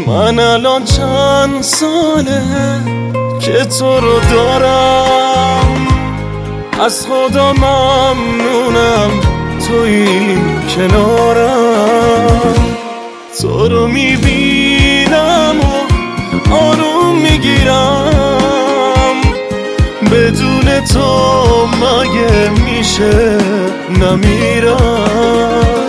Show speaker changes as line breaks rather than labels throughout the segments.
من الان چند ساله که تو رو دارم، از خدا ممنونم توی کنارم. تو رو میبینم و آروم میگیرم، بدون تو مگه میشه نمیرم.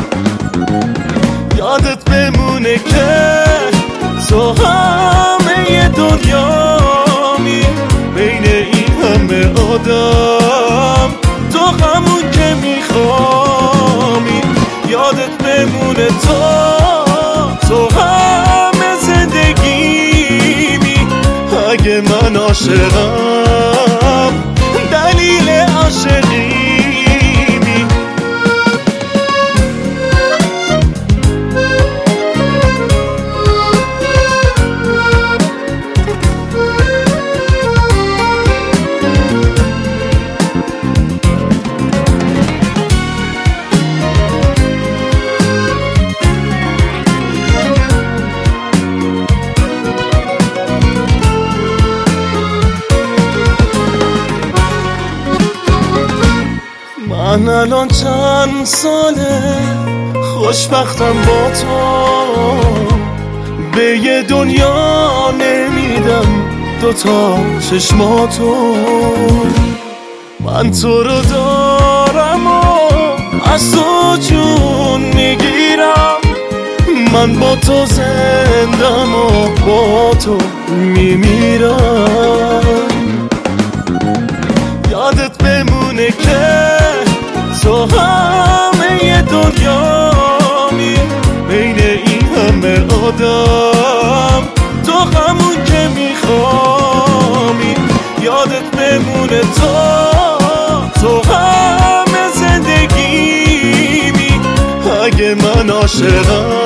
یادت بمونه که تو همه دنیامی، بین این همه آدم تو همون که میخوامی. یادت بمونه تو همه زندگیمی. اگه من عاشقم دلیل عاشقیمی. من الان چند ساله خوشبختم با تو، به یه دنیا نمیدم دوتا چشماتو. من تو رو دارم و از تو جون میگیرم، من با تو زندم و با تو میمیرم. یادت بمونه که تو همه دنیامی، بین این همه آدم تو همون که میخوامی. یادت بمونه تو همه زندگیمی. اگه من عاشقم